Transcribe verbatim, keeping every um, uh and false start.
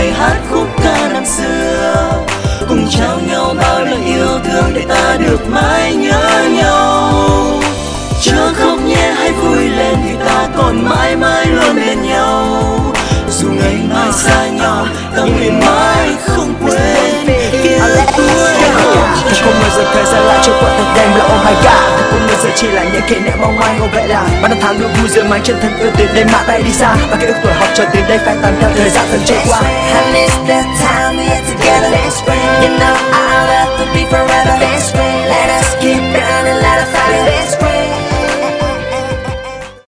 bài hát khúc ca năm xưa, cùng trao nhau bao lời yêu thương để ta được mãi nhớ nhau. Chớ khóc nhé hãy vui lên vì ta còn mãi mãi luôn bên nhau. Dù ngày mai xa nhau ta nguyện mãi không quên kia tuổi hồng. Thật không ngờ giờ thời gian lại trôi qua thật nhanh là oh my god. Thật không ngờ giờ chỉ là những kỷ niệm mong manh. Ngồi vậy là bao năm tháng đưa vui giờ mang chân thân yêu từ đêm mãi tay đi xa, và ký ức tuổi học trò từ đây phai tàn theo thời gian dần trôi qua. I miss the time we had together. You know our love will be forever. Let us keep running, let us fight.